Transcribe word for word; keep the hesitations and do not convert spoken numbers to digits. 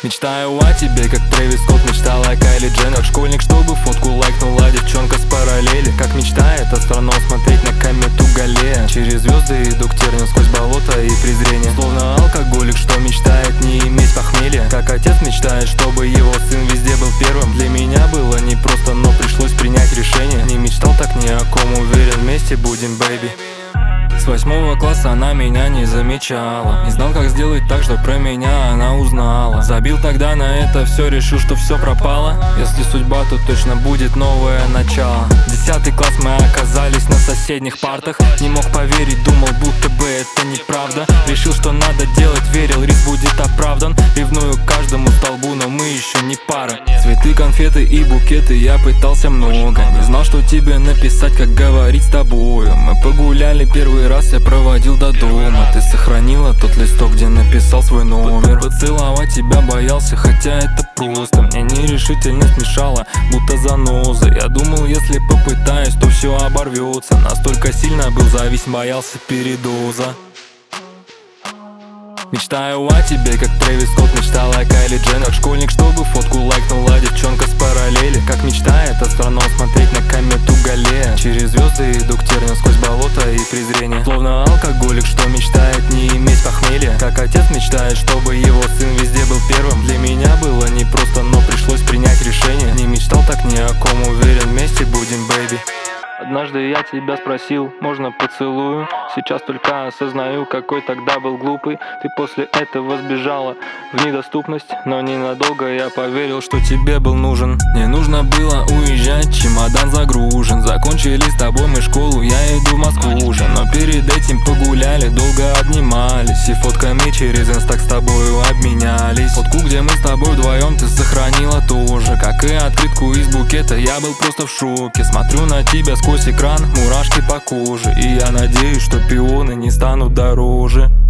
Мечтаю о тебе, как Трэвис Скотт мечтала о Кайли Дженнер. Как школьник, чтобы фотку лайкнула девчонка с параллели. Как мечтает астроном смотреть на комету Галлея. Через звезды иду к тернию сквозь болото и презрение. Словно алкоголик, что мечтает не иметь похмелья. Как отец мечтает, чтобы его сын везде был первым. Для меня было непросто, но пришлось принять решение. Не мечтал так ни о ком, уверен, вместе будем, бэйби. С восьмого класса она меня не замечала. Не знал, как сделать так, что про меня она узнала. Забил тогда на это все, решил, что все пропало. Если судьба, то точно будет новое начало. Десятый класс, мы оказались на соседних партах. Не мог поверить, думал, будто бы это неправда. Решил, что надо делать, верил, риск будет оправдан. Ревную к каждому столбу, но мы еще не пара. Цветы, конфеты и букеты я пытался много. Не знал, что тебе написать, как говорить с тобою. Мы погуляли первый раз, я проводил до дома. Ты сохранила тот листок, где написал свой номер. Поцеловать тебя боялся, хотя это просто. Мне нерешительность мешала, будто заноза. Я думал, если попытаюсь, то все оборвется. Настолько сильно был зависим, боялся передоза. Мечтаю о тебе, как Трэвис Скотт мечтала о Кайли Дженнер. Как школьник, чтобы фотку лайкнула девчонка с параллели. Как мечтает астроном смотреть на комету Галлея. Через звезды иду к тернию сквозь болото и презрение. Словно алкоголик, что мечтает не иметь похмелья. Как отец мечтает, чтобы его сын везде был первым. Для меня было непросто, но пришлось принять решение. Не мечтал так ни о ком, уверен, вместе будем, бэйби. Однажды я тебя спросил, можно поцелую? Сейчас только осознаю, какой тогда был глупый. Ты после этого сбежала в недоступность, но ненадолго я поверил, что тебе был нужен. Не нужно было уезжать, чемодан загружен. Закончили с тобой мы школу, я иду в Москву уже. Но перед этим погуляли, долго обнимались. И фотками через инстак с тобою обменялись. Фотку, где мы с тобой вдвоем, ты сохранила тоже. Как и открытку из букета, я был просто в шоке. Смотрю на тебя сквозь экран, мурашки по коже. И я надеюсь, что пионы не станут дороже.